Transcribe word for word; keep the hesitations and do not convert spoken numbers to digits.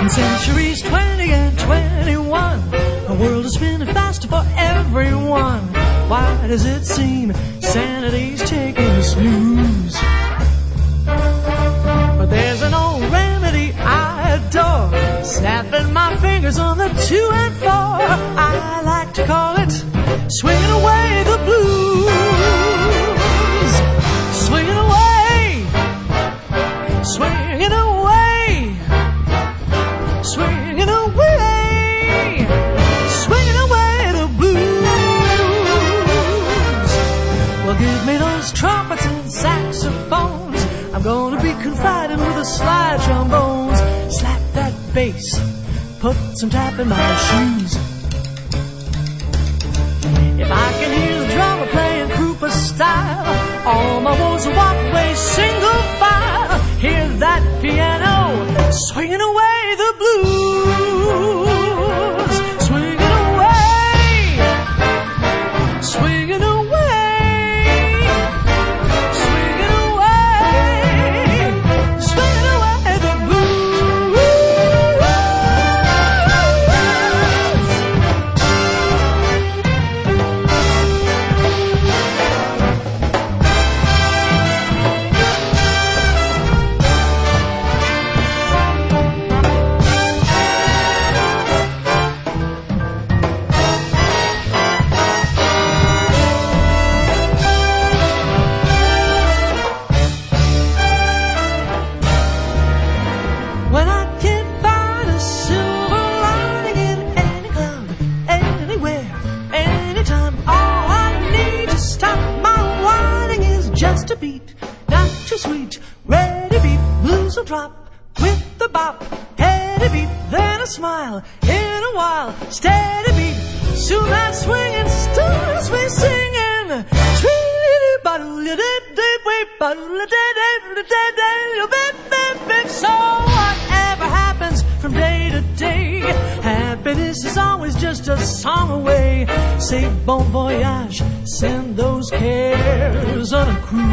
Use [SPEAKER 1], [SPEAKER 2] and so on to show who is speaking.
[SPEAKER 1] Centuries twenty and twenty-one, the world is spinning faster for everyone. Why does it seem sanity's taking a snooze? But there's an old remedy I adore, snapping my fingers on the two and four. I like to call it swinging away the blues. Swinging away, swinging away, swinging away, swinging away the blues. Well, give me those trumpets and saxophones. I'm gonna be confiding with the slide trombones. Slap that bass, put some tap in my shoes. If I can hear the drummer playing Krupa style, all my woes will walk away single file. Hear that piano swinging away the blues. Swinging away, swinging away, swinging away, swinging away the blues. When I can't find a silver lining in any cloud, anywhere, anytime, all I need to stop my whining is just a beat, not too sweet, ready beat, blues will drop with the bop, heady beat, then a smile, in a while, steady beat, soon that swinging starts me singing. So whatever happens from day to day, happiness is always just a song away. Say bon voyage, send those cares on a cruise.